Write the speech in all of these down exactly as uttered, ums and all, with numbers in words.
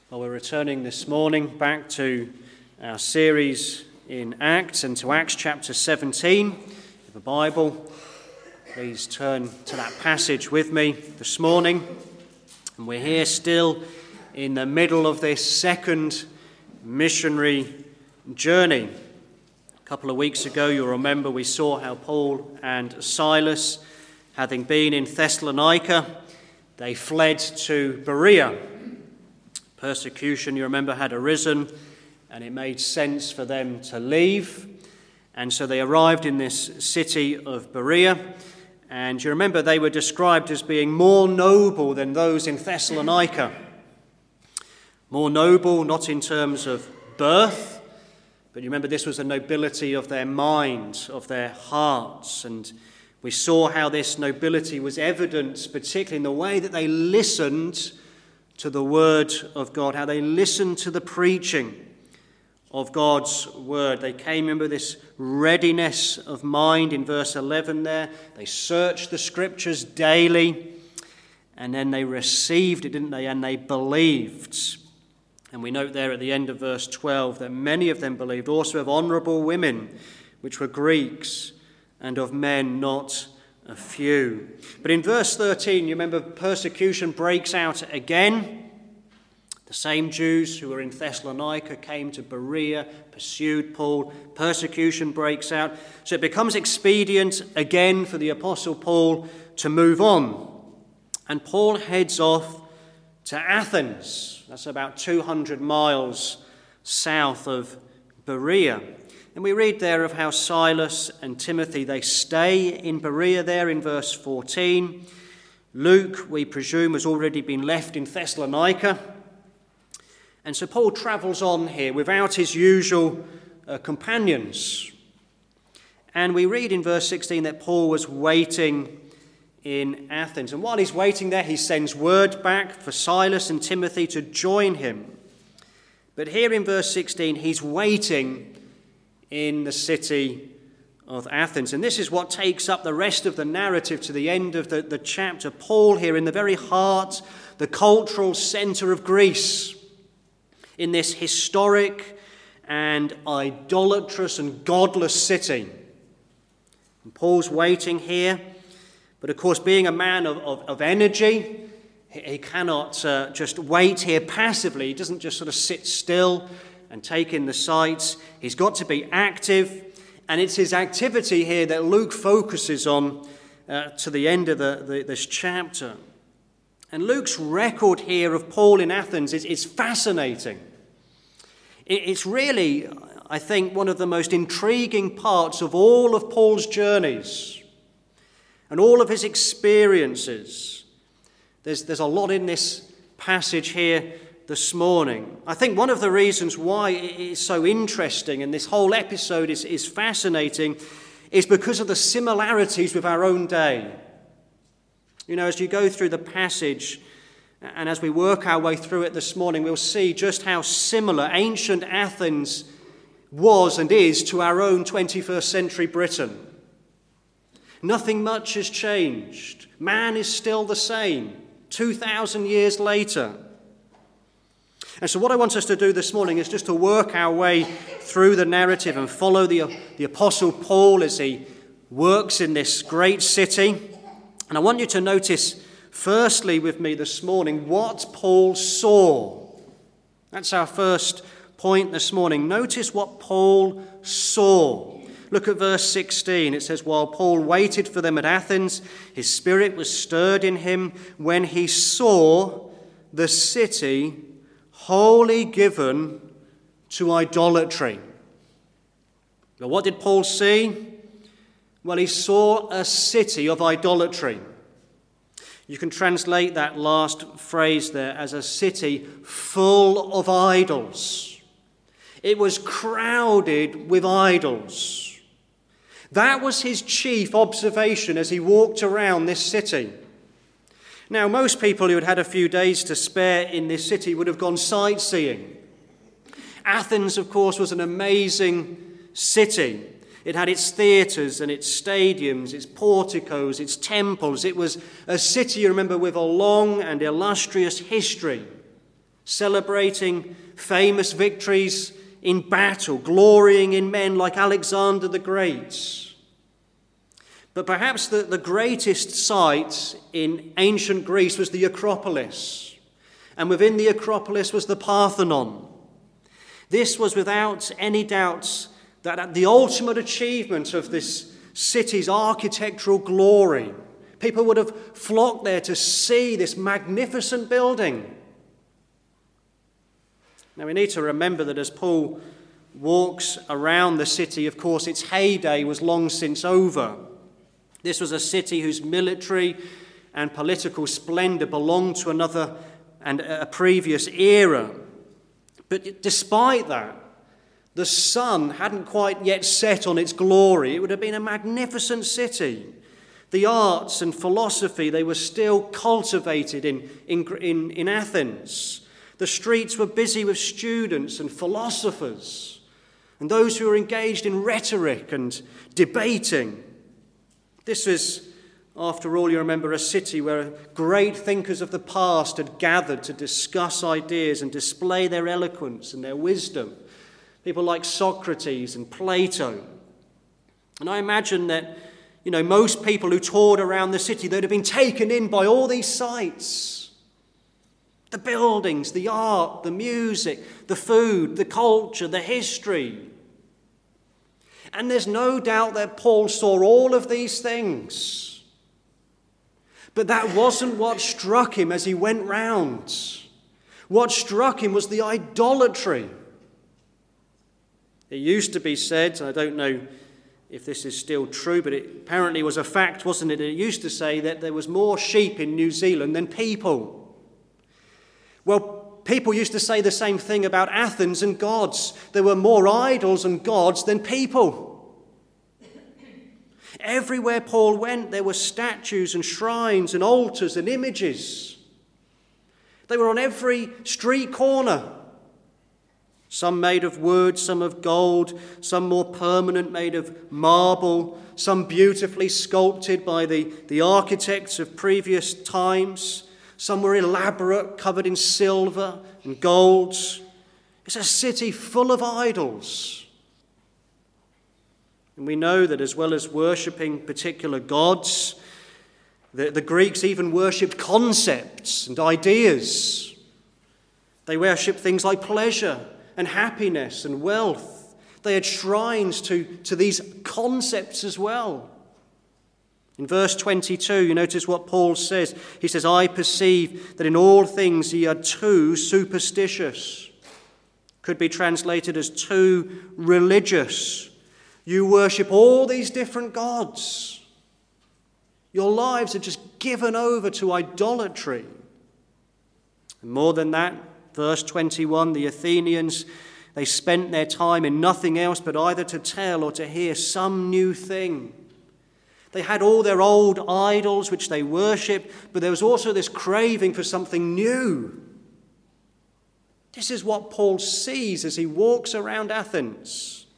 Well, we're returning this morning back to our series in Acts and to Acts chapter seventeen. If you have a Bible, please turn to that passage with me this morning. And we're here still in the middle of this second missionary journey. A couple of weeks ago, you'll remember we saw how Paul and Silas, having been in Thessalonica, they fled to Berea. Persecution, you remember, had arisen, and it made sense for them to leave. And so they arrived in this city of Berea. And you remember they were described as being more noble than those in Thessalonica. More noble, not in terms of birth, but you remember this was the nobility of their minds, of their hearts. And we saw how this nobility was evident, particularly in the way that they listened to the word of God, how they listened to the preaching of God's word. They came in with this readiness of mind in verse eleven there. They searched the scriptures daily, and then they received it, didn't they? And they believed. And we note there at the end of verse twelve that many of them believed, also of honourable women, which were Greeks, and of men not a few. But in verse thirteen, you remember persecution breaks out again. The same Jews who were in Thessalonica came to Berea, pursued Paul. Persecution breaks out. So it becomes expedient again for the Apostle Paul to move on. And Paul heads off to Athens. That's about two hundred miles south of Berea. And we read there of how Silas and Timothy, they stay in Berea there in verse fourteen. Luke, we presume, has already been left in Thessalonica. And so Paul travels on here without his usual uh, companions. And we read in verse sixteen that Paul was waiting in Athens. And while he's waiting there, he sends word back for Silas and Timothy to join him. But here in verse sixteen, he's waiting in the city of Athens. And this is what takes up the rest of the narrative to the end of the, the chapter. Paul here in the very heart, the cultural centre of Greece, in this historic and idolatrous and godless city. And Paul's waiting here, but of course being a man of, of, of energy, he, he cannot uh, just wait here passively. He doesn't just sort of sit still and take in the sights. He's got to be active, and it's his activity here that Luke focuses on uh, to the end of the, the, this chapter. And Luke's record here of Paul in Athens is, is fascinating. It, it's really, I think, one of the most intriguing parts of all of Paul's journeys and all of his experiences. There's, there's a lot in this passage here this morning. I think one of the reasons why it is so interesting and this whole episode is, is fascinating is because of the similarities with our own day. You know, as you go through the passage and as we work our way through it this morning, we'll see just how similar ancient Athens was and is to our own twenty-first century Britain. Nothing much has changed. Man is still the same two thousand years later. And so what I want us to do this morning is just to work our way through the narrative and follow the, the Apostle Paul as he works in this great city. And I want you to notice, firstly with me this morning, what Paul saw. That's our first point this morning. Notice what Paul saw. Look at verse sixteen. It says, while Paul waited for them at Athens, his spirit was stirred in him when he saw the city wholly given to idolatry. Now, what did Paul see? Well, he saw a city of idolatry. You can translate that last phrase there as a city full of idols. It was crowded with idols. That was his chief observation as he walked around this city. Now, most people who had had a few days to spare in this city would have gone sightseeing. Athens, of course, was an amazing city. It had its theatres and its stadiums, its porticos, its temples. It was a city, you remember, with a long and illustrious history. celebrating famous victories in battle, glorying in men like Alexander the Great. But perhaps the, the greatest sight in ancient Greece was the Acropolis, and within the Acropolis was the Parthenon. This was without any doubt that the ultimate achievement of this city's architectural glory. People would have flocked there to see this magnificent building. Now we need to remember that as Paul walks around the city, of course, its heyday was long since over. This was a city whose military and political splendor belonged to another and a previous era. But despite that, the sun hadn't quite yet set on its glory. It would have been a magnificent city. The arts and philosophy, they were still cultivated in, in, in, in Athens. The streets were busy with students and philosophers and those who were engaged in rhetoric and debating. This was, after all, you remember, a city where great thinkers of the past had gathered to discuss ideas and display their eloquence and their wisdom. People like Socrates and Plato. And I imagine that, you know, most people who toured around the city, they'd have been taken in by all these sights. The buildings, the art, the music, the food, the culture, the history. And there's no doubt that Paul saw all of these things. But that wasn't what struck him as he went round. What struck him was the idolatry. It used to be said, I don't know if this is still true, but it apparently was a fact, wasn't it? It used to say that there was more sheep in New Zealand than people. Well, people used to say the same thing about Athens and gods. There were more idols and gods than people. Everywhere Paul went, there were statues and shrines and altars and images. They were on every street corner. Some made of wood, some of gold, some more permanent made of marble, some beautifully sculpted by the, the architects of previous times. Some were elaborate, covered in silver and gold. It's a city full of idols. And we know that as well as worshipping particular gods, the, the Greeks even worshipped concepts and ideas. They worshipped things like pleasure and happiness and wealth. They had shrines to, to these concepts as well. In verse twenty-two, you notice what Paul says. He says, I perceive that in all things ye are too superstitious. Could be translated as too religious. You worship all these different gods. Your lives are just given over to idolatry. And more than that, verse twenty-one, the Athenians, they spent their time in nothing else but either to tell or to hear some new thing. They had all their old idols which they worshipped, but there was also this craving for something new. This is what Paul sees as he walks around Athens.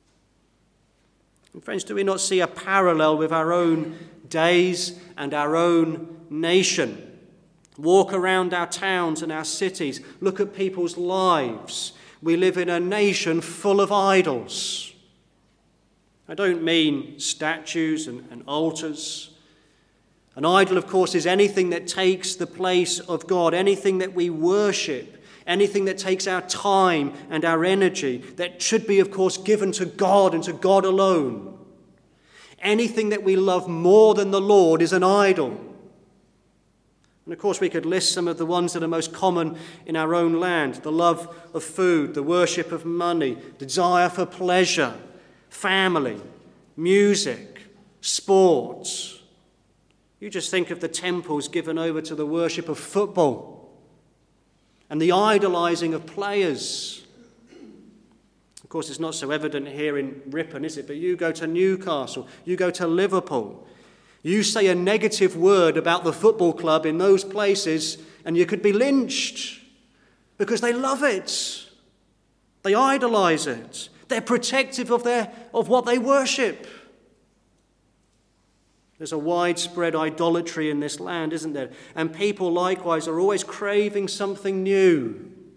And friends, do we not see a parallel with our own days and our own nation? Walk around our towns and our cities. Look at people's lives. We live in a nation full of idols. I don't mean statues and, and altars. An idol, of course, is anything that takes the place of God, anything that we worship, anything that takes our time and our energy, that should be, of course, given to God and to God alone. Anything that we love more than the Lord is an idol. And of course, we could list some of the ones that are most common in our own land: the love of food, the worship of money, desire for pleasure, family, music, sports. You just think of the temples given over to the worship of football and the idolizing of players. Of course, it's not so evident here in Ripon, is it? But you go to Newcastle, you go to Liverpool, you say a negative word about the football club in those places and you could be lynched because they love it. They idolize it. They're protective of their of what they worship. There's a widespread idolatry in this land, isn't there? And people likewise are always craving something new.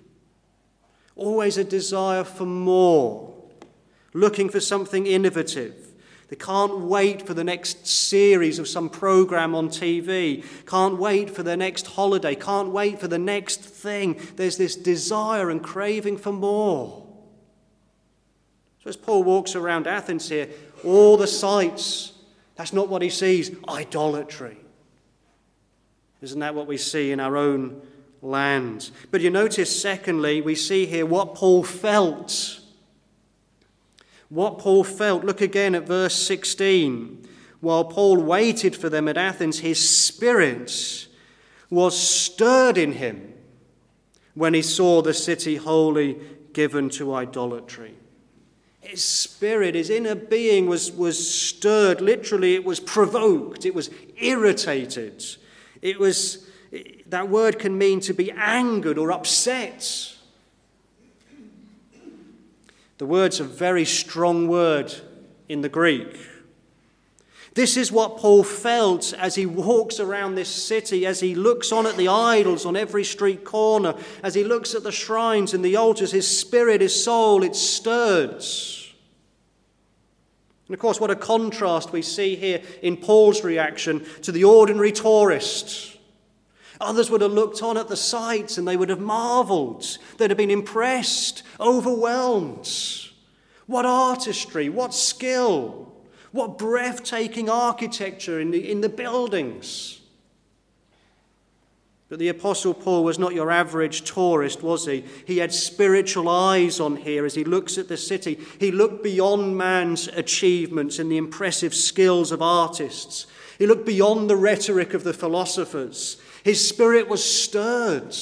Always a desire for more, looking for something innovative. They can't wait for the next series of some program on T V, can't wait for the next holiday, can't wait for the next thing. There's this desire and craving for more. So as Paul walks around Athens here, all the sights, that's not what he sees, idolatry. Isn't that what we see in our own land? But you notice, secondly, we see here what Paul felt. What Paul felt. Look again at verse sixteen. While Paul waited for them at Athens, his spirit was stirred in him when he saw the city wholly given to idolatry. His spirit, his inner being was, was stirred. Literally, it was provoked. It was irritated. It was, that word can mean to be angered or upset. The word's a very strong word in the Greek. This is what Paul felt as he walks around this city, as he looks on at the idols on every street corner, as he looks at the shrines and the altars. His spirit, his soul, it's stirred. And of course, what a contrast we see here in Paul's reaction to the ordinary tourist. Others would have looked on at the sights and they would have marveled. They'd have been impressed, overwhelmed. What artistry, what skill, what breathtaking architecture in the, in the buildings. But the Apostle Paul was not your average tourist, was he? He had spiritual eyes on here as he looks at the city. He looked beyond man's achievements and the impressive skills of artists. He looked beyond the rhetoric of the philosophers. His spirit was stirred.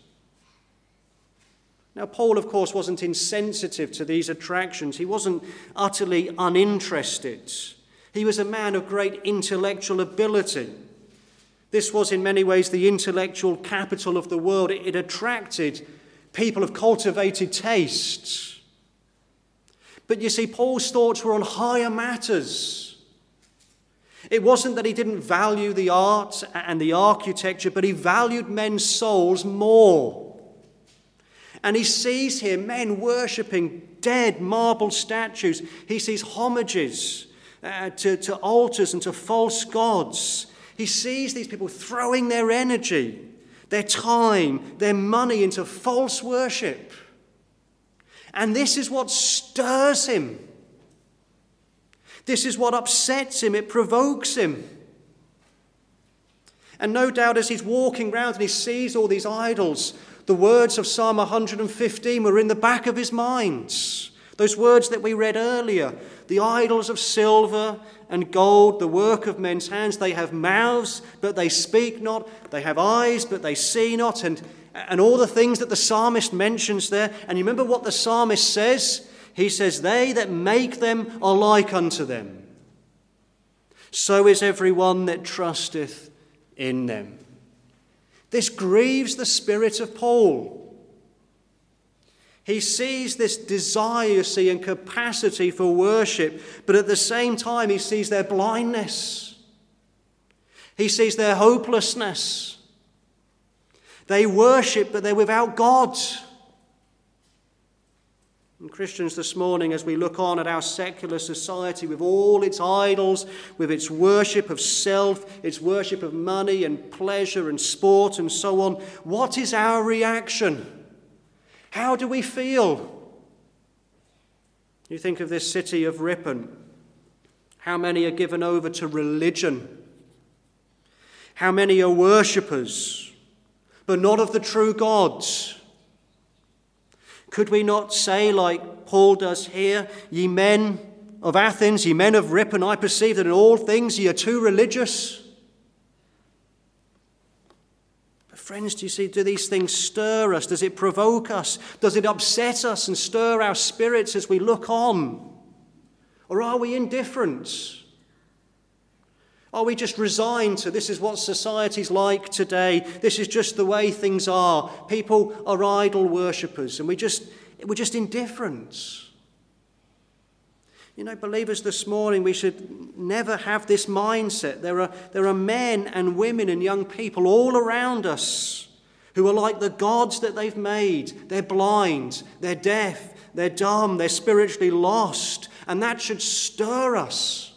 Now, Paul, of course, wasn't insensitive to these attractions. He wasn't utterly uninterested. He was a man of great intellectual ability. This was in many ways the intellectual capital of the world. It attracted people of cultivated tastes. But you see, Paul's thoughts were on higher matters. It wasn't that he didn't value the art and the architecture, but he valued men's souls more. And he sees here men worshipping dead marble statues. He sees homages uh, to, to altars and to false gods. He sees these people throwing their energy, their time, their money into false worship. And this is what stirs him. This is what upsets him. It provokes him. And no doubt as he's walking around and he sees all these idols, the words of Psalm one hundred fifteen were in the back of his mind. Those words that we read earlier, the idols of silver and gold, the work of men's hands, they have mouths, but they speak not. They have eyes, but they see not. And, and all the things that the psalmist mentions there. And you remember what the psalmist says? He says, they that make them are like unto them. So is everyone that trusteth in them. This grieves the spirit of Paul. He sees this desire, you see, and capacity for worship, but at the same time he sees their blindness. He sees their hopelessness. They worship, but they're without God. And Christians, this morning, as we look on at our secular society with all its idols, with its worship of self, its worship of money and pleasure and sport and so on, what is our reaction? How do we feel? You think of this city of Ripon. How many are given over to religion? How many are worshippers, but not of the true God? Could we not say, like Paul does here, ye men of Athens, ye men of Ripon, I perceive that in all things ye are too religious? But friends, do you see, do these things stir us? Does it provoke us? Does it upset us and stir our spirits as we look on? Or are we indifferent? Are we just resigned to this is what society's like today? This is just the way things are. People are idol worshippers, and we just, we're just indifferent. You know, believers, this morning we should never have this mindset. There are, there are men and women and young people all around us who are like the gods that they've made. They're blind, they're deaf, they're dumb, they're spiritually lost, and that should stir us.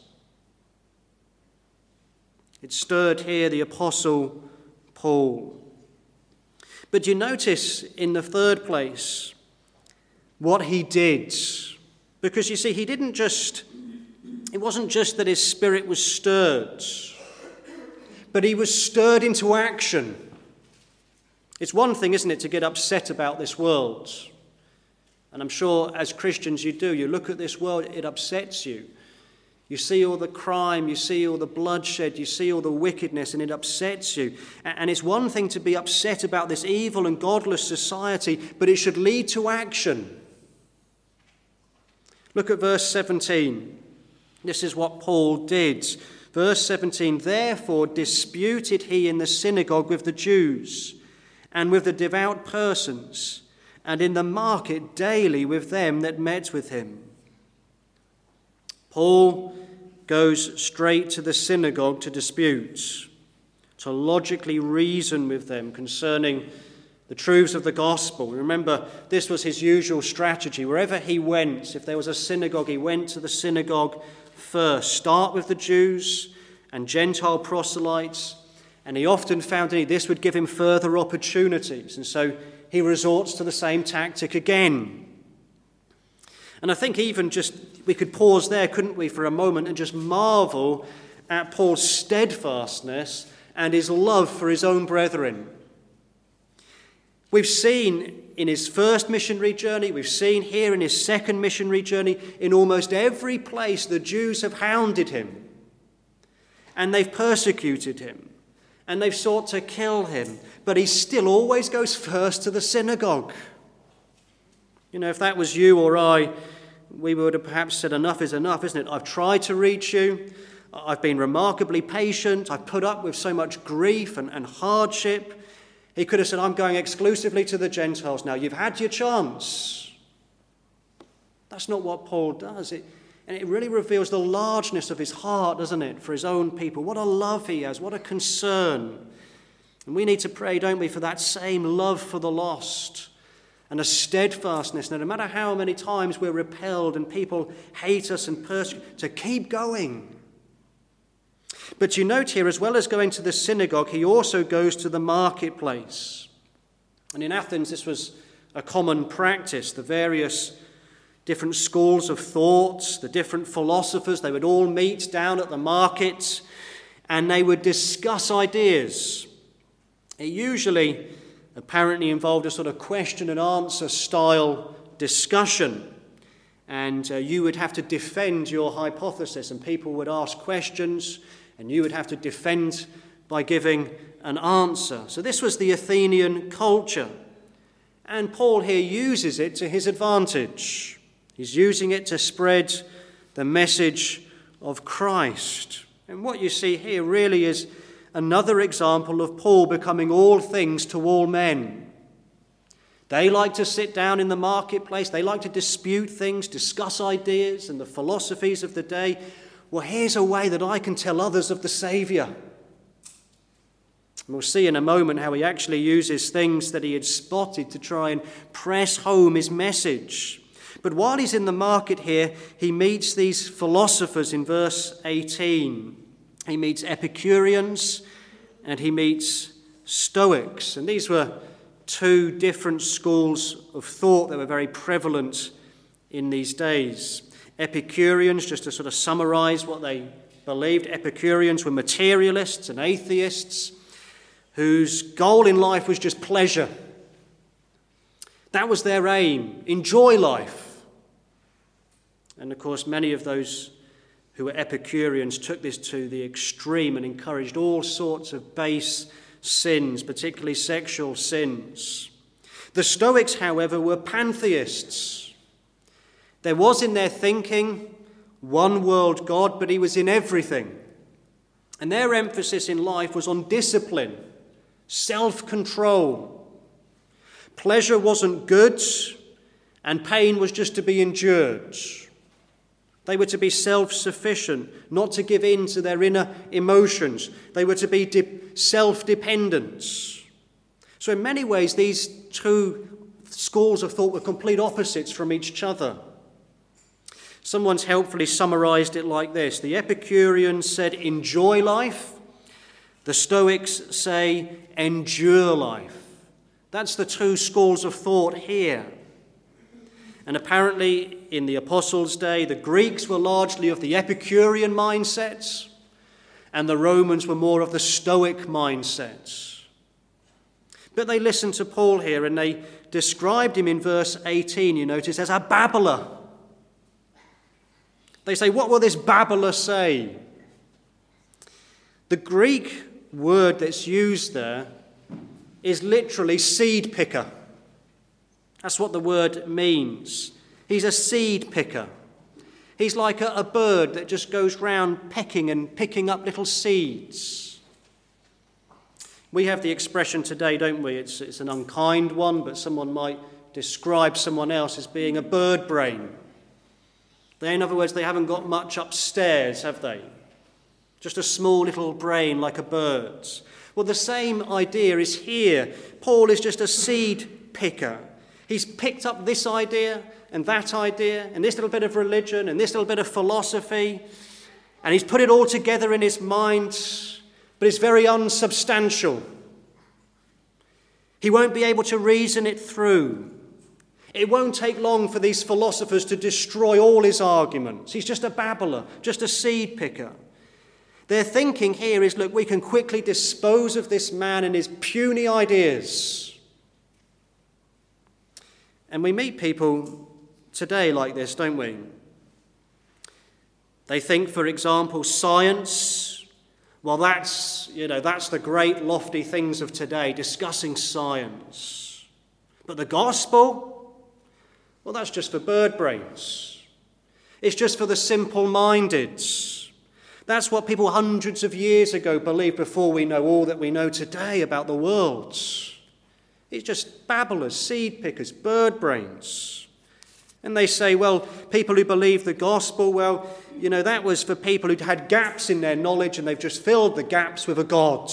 It stirred here the Apostle Paul. But you notice in the third place what he did. Because you see, he didn't just, it wasn't just that his spirit was stirred, but he was stirred into action. It's one thing, isn't it, to get upset about this world. And I'm sure as Christians you do. You look at this world, it upsets you. You see all the crime, you see all the bloodshed, you see all the wickedness, and it upsets you. And it's one thing to be upset about this evil and godless society, but it should lead to action. Look at verse seventeen. This is what Paul did. Verse seventeen, therefore disputed he in the synagogue with the Jews and with the devout persons, and in the market daily with them that met with him. Paul goes straight to the synagogue to dispute, to logically reason with them concerning the truths of the gospel. Remember, this was his usual strategy. Wherever he went, if there was a synagogue, he went to the synagogue first. Start with the Jews and Gentile proselytes, and he often found that this would give him further opportunities, and so he resorts to the same tactic again. And I think even just, we could pause there, couldn't we, for a moment and just marvel at Paul's steadfastness and his love for his own brethren. We've seen in his first missionary journey, we've seen here in his second missionary journey, in almost every place the Jews have hounded him and they've persecuted him and they've sought to kill him, but he still always goes first to the synagogue. You know, if that was you or I, we would have perhaps said, enough is enough, isn't it? I've tried to reach you. I've been remarkably patient. I've put up with so much grief and, and hardship. He could have said, I'm going exclusively to the Gentiles now. You've had your chance. That's not what Paul does. It, and it really reveals the largeness of his heart, doesn't it, for his own people. What a love he has. What a concern. And we need to pray, don't we, for that same love for the lost and a steadfastness, no matter how many times we're repelled and people hate us and persecute, to keep going. But you note here, as well as going to the synagogue, he also goes to the marketplace. And in Athens, this was a common practice. The various different schools of thoughts, the different philosophers, they would all meet down at the market and they would discuss ideas. It usually apparently involved a sort of question and answer style discussion. And uh, you would have to defend your hypothesis, and people would ask questions, and you would have to defend by giving an answer. So this was the Athenian culture. And Paul here uses it to his advantage. He's using it to spread the message of Christ. And what you see here really is another example of Paul becoming all things to all men. They like to sit down in the marketplace. They like to dispute things, discuss ideas and the philosophies of the day. Well, here's a way that I can tell others of the Saviour. And we'll see in a moment how he actually uses things that he had spotted to try and press home his message. But while he's in the market here, he meets these philosophers in verse eighteen. He meets Epicureans and he meets Stoics. And these were two different schools of thought that were very prevalent in these days. Epicureans, just to sort of summarize what they believed, Epicureans were materialists and atheists whose goal in life was just pleasure. That was their aim. Enjoy life. And of course, many of those who were Epicureans took this to the extreme and encouraged all sorts of base sins, particularly sexual sins. The Stoics, however, were pantheists. There was in their thinking one world God, but he was in everything. And their emphasis in life was on discipline, self-control. Pleasure wasn't good, and pain was just to be endured. They were to be self-sufficient, not to give in to their inner emotions. They were to be de- self-dependent. So in many ways, these two schools of thought were complete opposites from each other. Someone's helpfully summarized it like this. The Epicureans said, enjoy life. The Stoics say, endure life. That's the two schools of thought here. And apparently, in the Apostles' day, the Greeks were largely of the Epicurean mindsets, and the Romans were more of the Stoic mindsets. But they listened to Paul here, and they described him in verse eighteen, you notice, as a babbler. They say, what will this babbler say? The Greek word that's used there is literally seed picker. That's what the word means. He's a seed picker. He's like a, a bird that just goes round pecking and picking up little seeds. We have the expression today, don't we? It's, it's an unkind one, but someone might describe someone else as being a bird brain. They, in other words, they haven't got much upstairs, have they? Just a small little brain like a bird's. Well, the same idea is here. Paul is just a seed picker. He's picked up this idea and that idea and this little bit of religion and this little bit of philosophy, and he's put it all together in his mind, but it's very unsubstantial. He won't be able to reason it through. It won't take long for these philosophers to destroy all his arguments. He's just a babbler, just a seed picker. Their thinking here is, look, we can quickly dispose of this man and his puny ideas. And we meet people today like this, don't we? They think, for example, science, well, that's, you know, that's the great lofty things of today, discussing science. But the gospel, well, that's just for bird brains. It's just for the simple-minded. That's what people hundreds of years ago believed before we know all that we know today about the world. It's just babblers, seed pickers, bird brains. And they say, well, people who believe the gospel, well, you know, that was for people who'd had gaps in their knowledge and they've just filled the gaps with a god.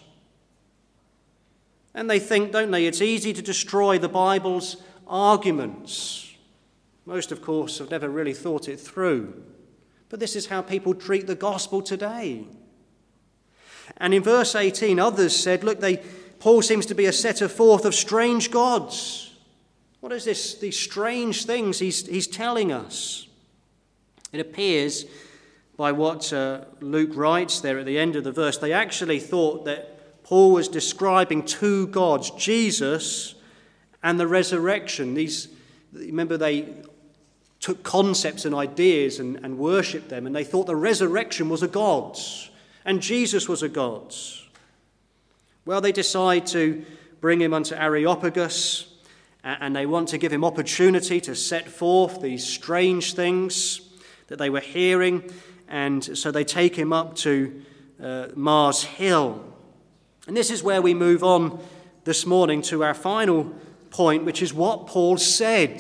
And they think, don't they, it's easy to destroy the Bible's arguments. Most, of course, have never really thought it through. But this is how people treat the gospel today. And in verse eighteen, others said, look, they... Paul seems to be a setter forth of strange gods. What is this? These strange things he's, he's telling us. It appears by what uh, Luke writes there at the end of the verse, they actually thought that Paul was describing two gods, Jesus and the resurrection. These, remember, they took concepts and ideas and, and worshipped them, and they thought the resurrection was a god and Jesus was a god. Well, they decide to bring him unto Areopagus, and they want to give him opportunity to set forth these strange things that they were hearing, and so they take him up to uh, Mars Hill. And this is where we move on this morning to our final point, which is what Paul said.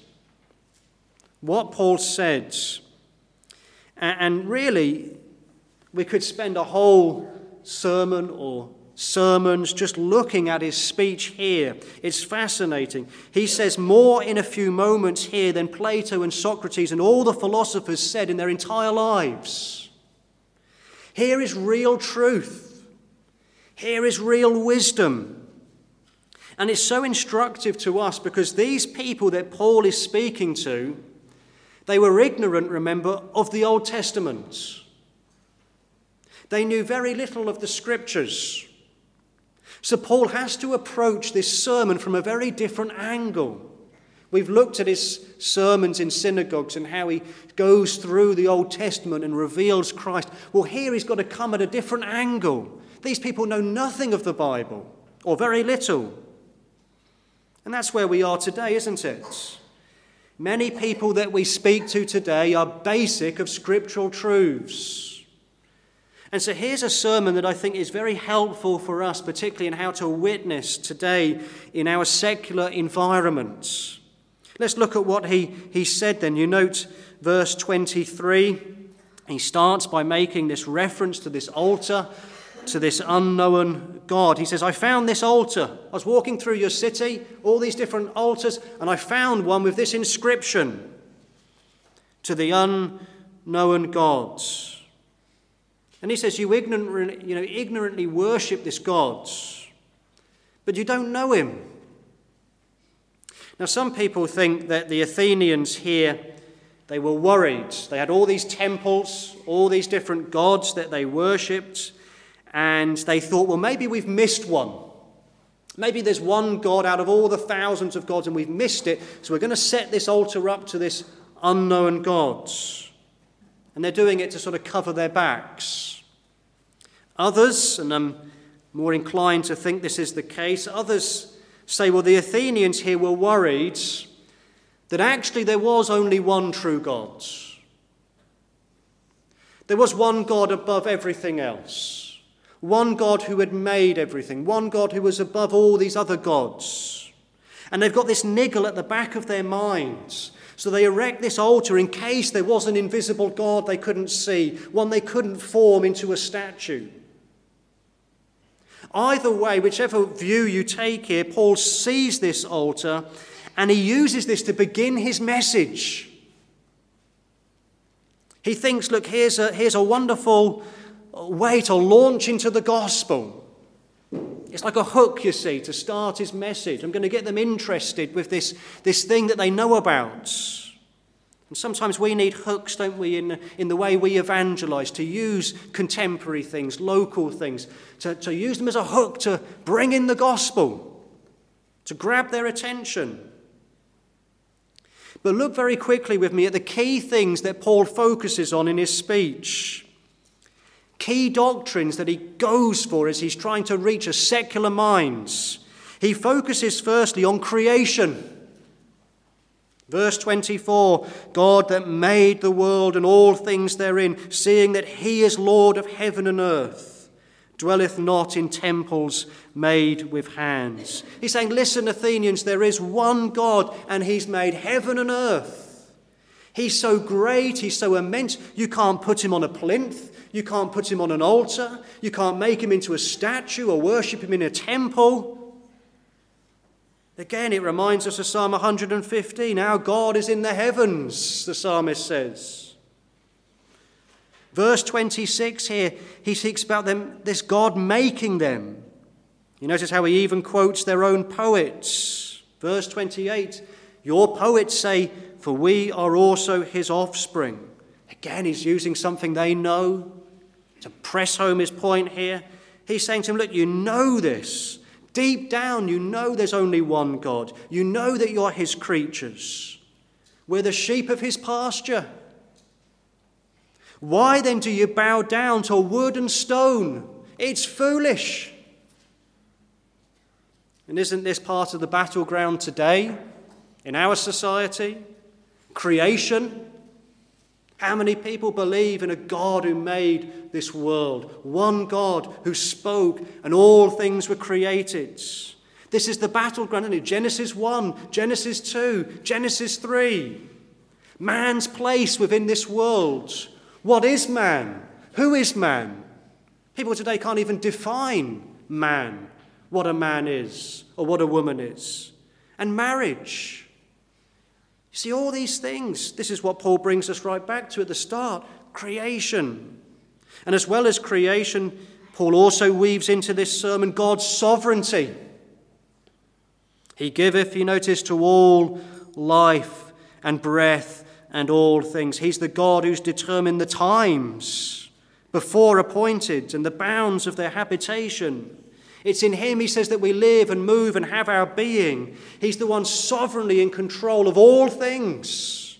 What Paul said. And really, we could spend a whole sermon or sermons just looking at his speech here. It's fascinating. He says more in a few moments here than Plato and Socrates and all the philosophers said in their entire lives. Here is real truth. Here is real wisdom. And it's so instructive to us because these people that Paul is speaking to, they were ignorant, remember, of the Old Testament. They knew very little of the Scriptures. So Paul has to approach this sermon from a very different angle. We've looked at his sermons in synagogues and how he goes through the Old Testament and reveals Christ. Well, here he's got to come at a different angle. These people know nothing of the Bible, or very little. And that's where we are today, isn't it? Many people that we speak to today are basic of scriptural truths. And so here's a sermon that I think is very helpful for us, particularly in how to witness today in our secular environments. Let's look at what he, he said then. You note verse twenty-three. He starts by making this reference to this altar to this unknown God. He says, I found this altar. I was walking through your city, all these different altars, and I found one with this inscription, to the unknown gods. And he says, you ignorantly, you know, ignorantly worship this God, but you don't know him. Now, some people think that the Athenians here, they were worried. They had all these temples, all these different gods that they worshipped, and they thought, well, maybe we've missed one. Maybe there's one God out of all the thousands of gods and we've missed it, so we're going to set this altar up to this unknown God. And they're doing it to sort of cover their backs. Others, and I'm more inclined to think this is the case, others say, well, the Athenians here were worried that actually there was only one true God. There was one God above everything else. One God who had made everything. One God who was above all these other gods. And they've got this niggle at the back of their minds. So they erect this altar in case there was an invisible God they couldn't see, one they couldn't form into a statue. Either way, whichever view you take here, Paul sees this altar and he uses this to begin his message. He thinks, look, here's a, here's a wonderful way to launch into the gospel. It's like a hook, you see, to start his message. I'm going to get them interested with this, this thing that they know about. And sometimes we need hooks, don't we, in, in the way we evangelize, to use contemporary things, local things, to, to use them as a hook to bring in the gospel, to grab their attention. But look very quickly with me at the key things that Paul focuses on in his speech. Key doctrines that he goes for as he's trying to reach a secular minds. He focuses firstly on creation. Verse twenty-four, God that made the world and all things therein, seeing that he is Lord of heaven and earth, dwelleth not in temples made with hands. He's saying, listen, Athenians, there is one God and he's made heaven and earth. He's so great, he's so immense, you can't put him on a plinth, you can't put him on an altar, you can't make him into a statue or worship him in a temple. Again, it reminds us of Psalm one hundred fifteen. Our God is in the heavens, the psalmist says. Verse twenty-six here, he speaks about them, this God making them. You notice how he even quotes their own poets. Verse twenty-eight, your poets say, for we are also his offspring. Again, he's using something they know to press home his point here. He's saying to them, look, you know this. Deep down, you know there's only one God. You know that you're his creatures. We're the sheep of his pasture. Why then do you bow down to wood and stone? It's foolish. And isn't this part of the battleground today in our society? Creation. How many people believe in a God who made this world? One God who spoke and all things were created. This is the battleground, isn't it? Genesis one, Genesis two, Genesis three. Man's place within this world. What is man? Who is man? People today can't even define man, what a man is or what a woman is. And marriage. You see, all these things, this is what Paul brings us right back to at the start, creation. And as well as creation, Paul also weaves into this sermon God's sovereignty. He giveth, you notice, to all life and breath and all things. He's the God who's determined the times before appointed and the bounds of their habitation. It's in him, he says, that we live and move and have our being. He's the one sovereignly in control of all things.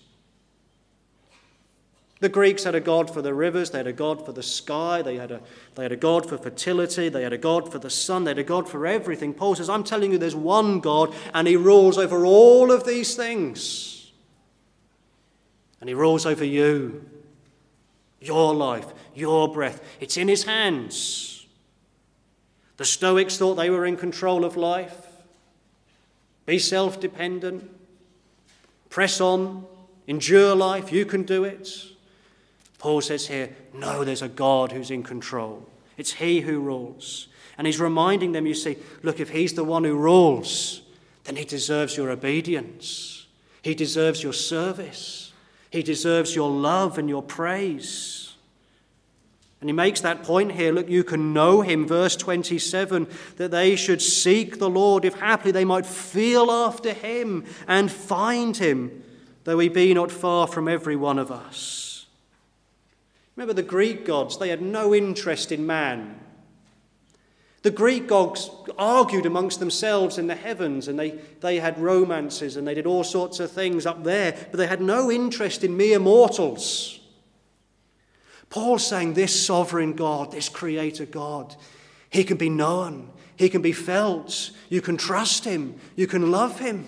The Greeks had a god for the rivers, they had a god for the sky, they had a, they had a god for fertility, they had a god for the sun, they had a god for everything. Paul says, I'm telling you there's one God and he rules over all of these things. And he rules over you, your life, your breath. It's in his hands. The Stoics thought they were in control of life. Be self-dependent. Press on. Endure life. You can do it. Paul says here, no, there's a God who's in control. It's he who rules. And he's reminding them, you see, look, if he's the one who rules, then he deserves your obedience. He deserves your service. He deserves your love and your praise. And he makes that point here. Look, you can know him, verse twenty-seven, that they should seek the Lord, if haply they might feel after him and find him, though he be not far from every one of us. Remember the Greek gods, they had no interest in man. The Greek gods argued amongst themselves in the heavens, and they, they had romances and they did all sorts of things up there, but they had no interest in mere mortals. Paul's saying this sovereign God, this creator God, he can be known, he can be felt, you can trust him, you can love him.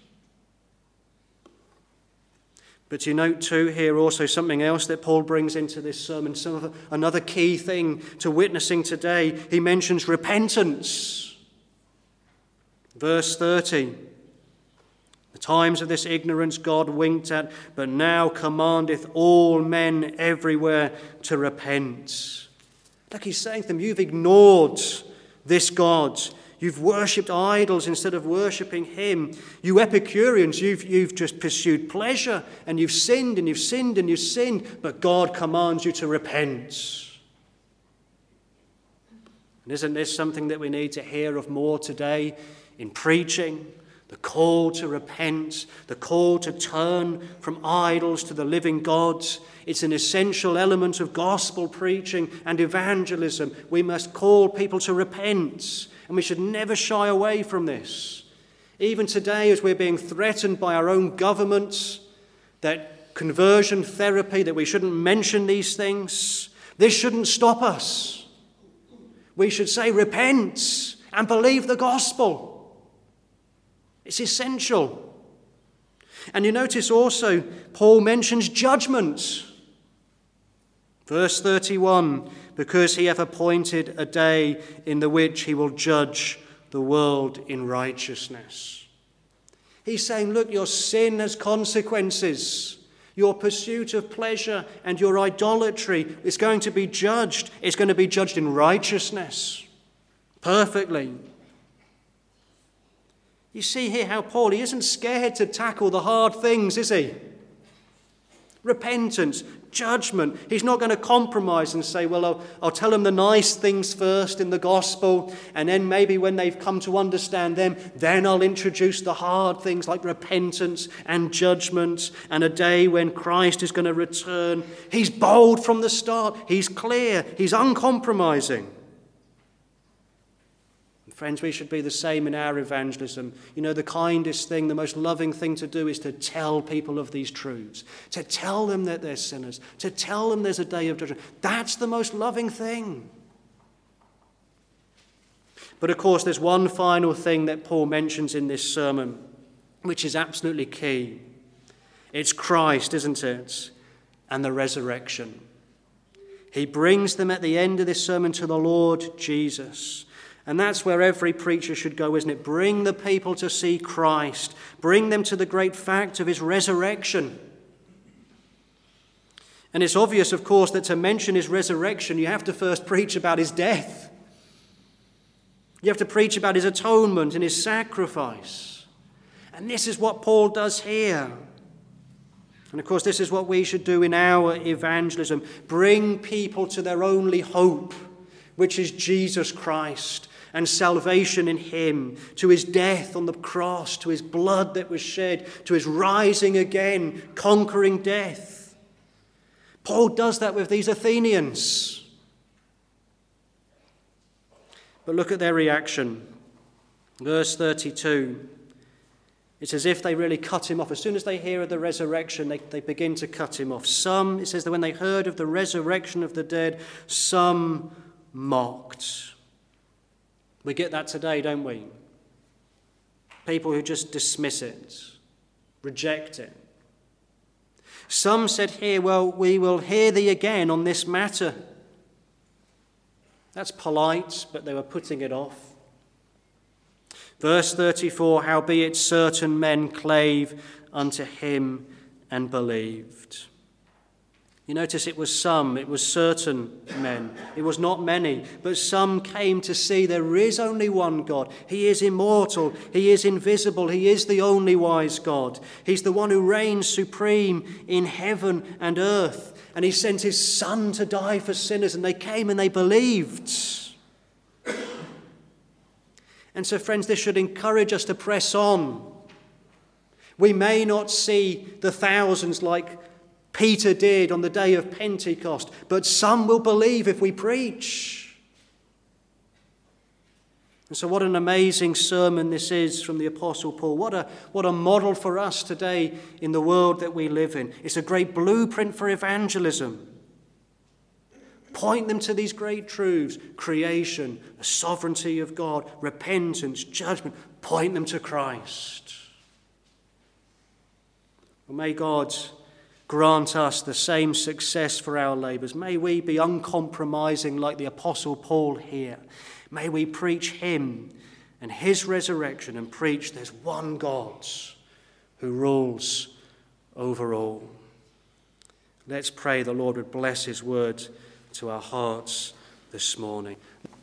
But you note too here also something else that Paul brings into this sermon, some of another key thing to witnessing today. He mentions repentance. Verse thirty. The times of this ignorance God winked at, but now commandeth all men everywhere to repent. Like he's saying to them, you've ignored this God. You've worshipped idols instead of worshipping him. You Epicureans, you've, you've just pursued pleasure, and you've sinned and you've sinned and you've sinned, but God commands you to repent. And isn't this something that we need to hear of more today in preaching? The call to repent, the call to turn from idols to the living God. It's an essential element of gospel preaching and evangelism. We must call people to repent, and we should never shy away from this. Even today, as we're being threatened by our own governments, that conversion therapy, that we shouldn't mention these things, this shouldn't stop us. We should say, repent and believe the gospel. It's essential. And you notice also, Paul mentions judgment. Verse thirty-one, because he hath appointed a day in the which he will judge the world in righteousness. He's saying, look, your sin has consequences. Your pursuit of pleasure and your idolatry is going to be judged. It's going to be judged in righteousness, perfectly. You see here how Paul, he isn't scared to tackle the hard things, is he? Repentance, judgment. He's not going to compromise and say, well, I'll, I'll tell them the nice things first in the gospel, and then maybe when they've come to understand them, then I'll introduce the hard things like repentance and judgment and a day when Christ is going to return. He's bold from the start. He's clear. He's uncompromising. Friends, we should be the same in our evangelism. You know, the kindest thing, the most loving thing to do is to tell people of these truths, to tell them that they're sinners, to tell them there's a day of judgment. That's the most loving thing. But of course, there's one final thing that Paul mentions in this sermon, which is absolutely key. It's Christ, isn't it? And the resurrection. He brings them at the end of this sermon to the Lord Jesus. And that's where every preacher should go, isn't it? Bring the people to see Christ. Bring them to the great fact of his resurrection. And it's obvious, of course, that to mention his resurrection, you have to first preach about his death. You have to preach about his atonement and his sacrifice. And this is what Paul does here. And of course, this is what we should do in our evangelism. Bring people to their only hope, which is Jesus Christ, and salvation in him, to his death on the cross, to his blood that was shed, to his rising again, conquering death. Paul does that with these Athenians. But look at their reaction. Verse thirty-two. It's as if they really cut him off. As soon as they hear of the resurrection, they, they begin to cut him off. Some, it says that when they heard of the resurrection of the dead, some mocked. We get that today, don't we? People who just dismiss it, reject it. Some said here, well, we will hear thee again on this matter. That's polite, but they were putting it off. Verse thirty-four, howbeit certain men clave unto him and believed. You notice it was some, it was certain men. It was not many, but some came to see there is only one God. He is immortal, he is invisible, he is the only wise God. He's the one who reigns supreme in heaven and earth. And he sent his Son to die for sinners, and they came and they believed. And so, friends, this should encourage us to press on. We may not see the thousands like Peter did on the day of Pentecost, but some will believe if we preach. And so what an amazing sermon this is from the Apostle Paul. What a, what a model for us today in the world that we live in. It's a great blueprint for evangelism. Point them to these great truths: creation, the sovereignty of God, repentance, judgment. Point them to Christ. Well, may God grant us the same success for our labours. May we be uncompromising like the Apostle Paul here. May we preach him and his resurrection and preach there's one God who rules over all. Let's pray the Lord would bless his word to our hearts this morning.